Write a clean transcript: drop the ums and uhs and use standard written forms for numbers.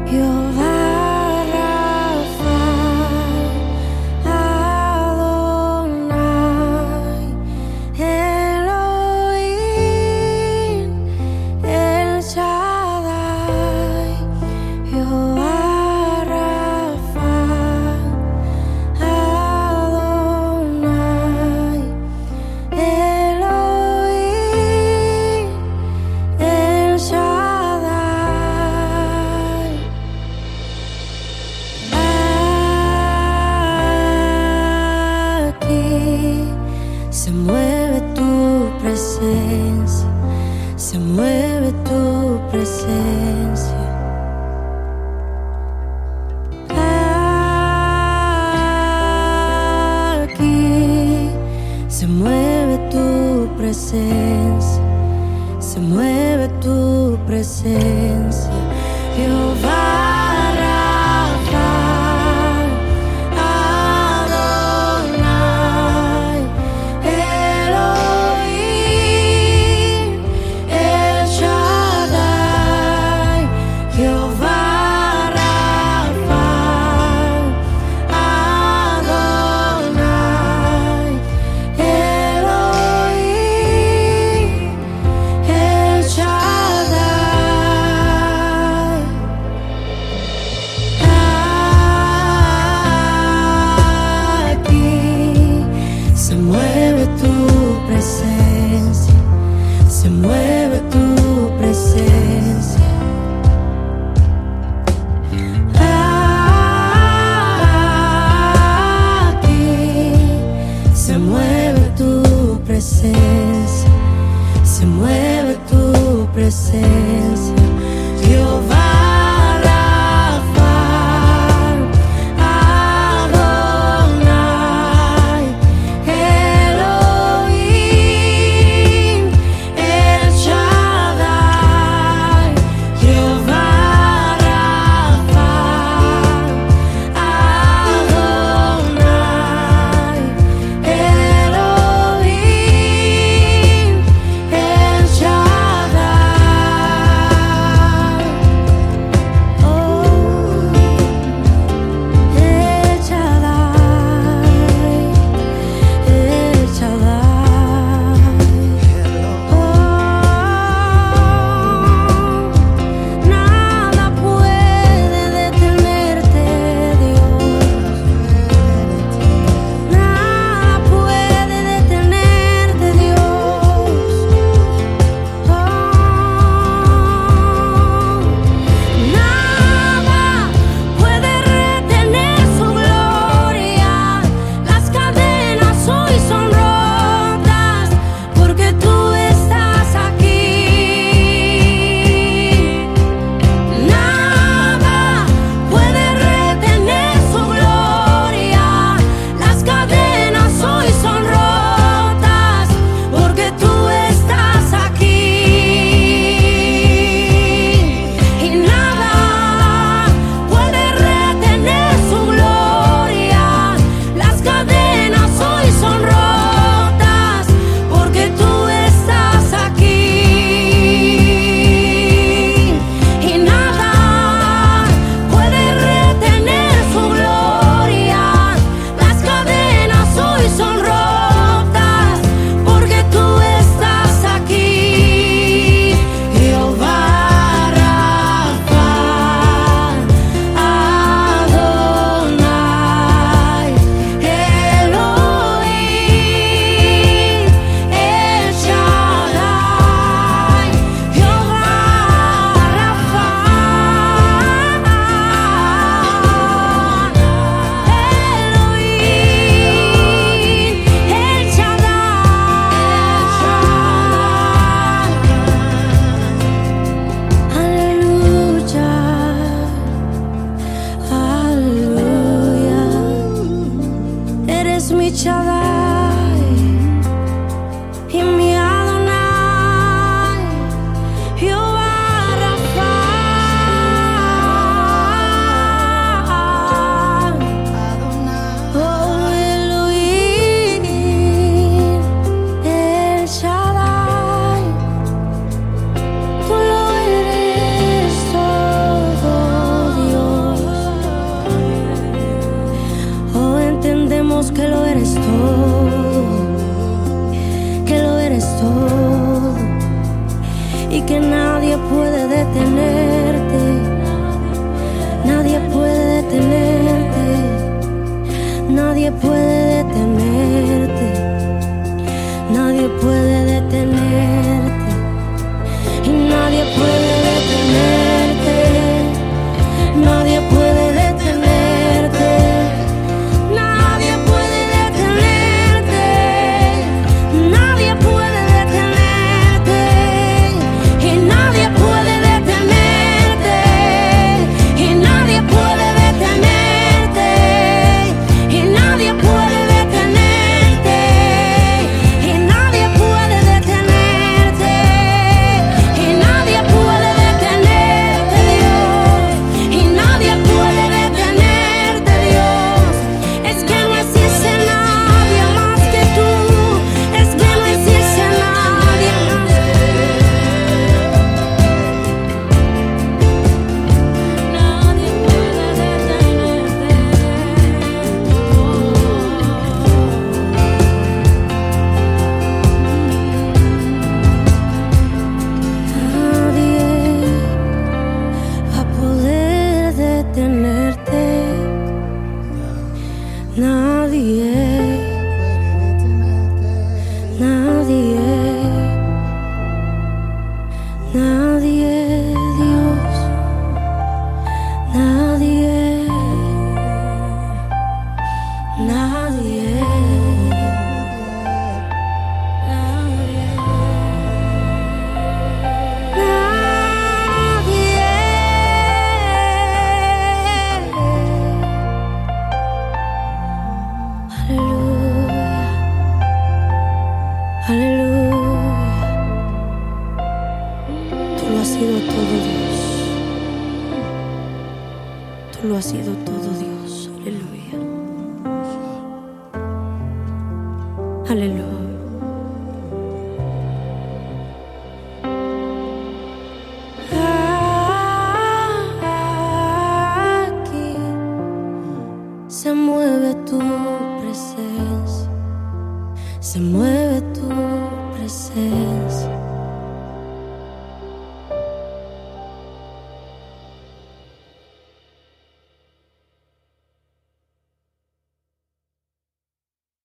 Jehová Rafa, Adonai, Elohim, El Shaddai. Jehová Rafa, Adonai, Elohim, El Shaddai. Aquí se mueve tu presencia, se mueve tu presencia. nadie puede detenerte, nadie puede detenerte, y nadie puede detenerte, nadie puede detenerte, nadie puede detenerte, nadie puede detenerte, y nadie puede detenerte, y nadie puede detenerte, y nadie puede detenerte, y nadie puede detenerte, y nadie puede detenerte, Dios, y nadie puede detenerte, Dios. Es que no existe nadie más que tú, es que no existe nadie más que tú. Nadie puede detenerte. Nadie va a poder detenerte. Nadie, nadie, nadie, Dios, nadie, nadie, aleluya, aleluya. Tú lo has sido todo, Dios. Tú lo has sido todo, Dios. Aleluya. Aleluya. Aquí se mueve tu presencia, se mueve tu presencia.